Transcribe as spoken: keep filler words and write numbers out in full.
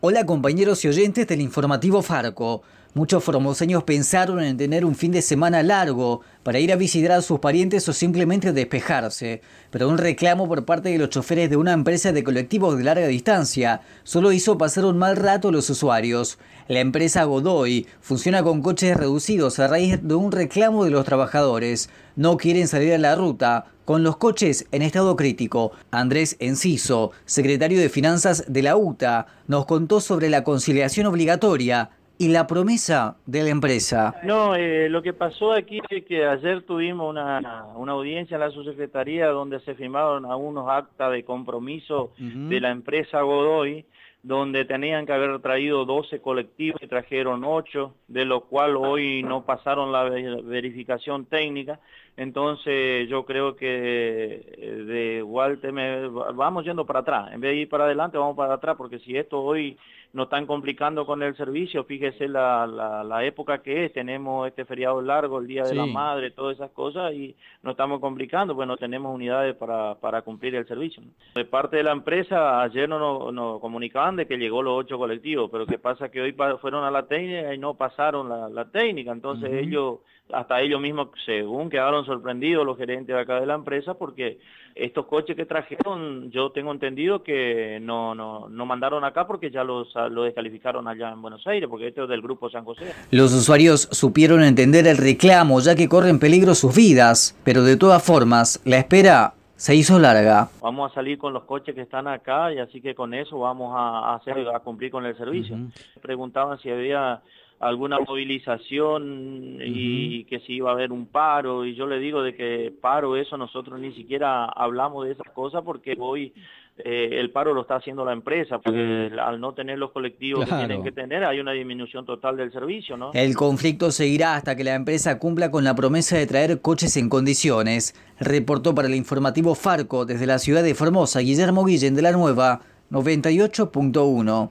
Hola compañeros y oyentes del informativo Farco. Muchos formoseños pensaron en tener un fin de semana largo para ir a visitar a sus parientes o simplemente despejarse, pero un reclamo por parte de los choferes de una empresa de colectivos de larga distancia solo hizo pasar un mal rato a los usuarios. La empresa Godoy funciona con coches reducidos a raíz de un reclamo de los trabajadores. No quieren salir a la ruta con los coches en estado crítico. Andrés Enciso, secretario de Finanzas de la U T A, nos contó sobre la conciliación obligatoria y la promesa de la empresa. No, eh, lo que pasó aquí es que ayer tuvimos una, una audiencia en la subsecretaría donde se firmaron algunos actas de compromiso uh-huh. de la empresa Godoy, donde tenían que haber traído doce colectivos y trajeron ocho, de lo cual hoy no pasaron la verificación técnica. Entonces yo creo que de igual me, vamos yendo para atrás, en vez de ir para adelante vamos para atrás, porque si esto hoy nos están complicando con el servicio, fíjese la, la, la época que es, tenemos este feriado largo, el Día de sí. la Madre, todas esas cosas, y nos estamos complicando, pues no tenemos unidades para, para cumplir el servicio. De parte de la empresa, ayer nos, nos, nos comunicaban de que llegó los ocho colectivos, pero qué pasa que hoy fueron a la técnica y no pasaron la, la técnica, entonces uh-huh. ellos, hasta ellos mismos, según quedaron sorprendidos los gerentes de acá de la empresa, porque estos coches que trajeron, yo tengo entendido que no, no, no mandaron acá porque ya los, los descalificaron allá en Buenos Aires, porque esto es del Grupo San José. Los usuarios supieron entender el reclamo, ya que corren peligro sus vidas, pero de todas formas, la espera se hizo larga. Vamos a salir con los coches que están acá y así que con eso vamos a, hacer, a cumplir con el servicio. Uh-huh. Preguntaban si había alguna movilización y uh-huh. que si iba a haber un paro, y yo le digo de que paro, eso nosotros ni siquiera hablamos de esas cosas, porque hoy eh, el paro lo está haciendo la empresa, porque al no tener los colectivos claro. que tienen que tener, hay una disminución total del servicio, ¿no? El conflicto seguirá hasta que la empresa cumpla con la promesa de traer coches en condiciones. Reportó para el informativo Farco desde la ciudad de Formosa, Guillermo Guillén de la Nueva, noventa y ocho punto uno.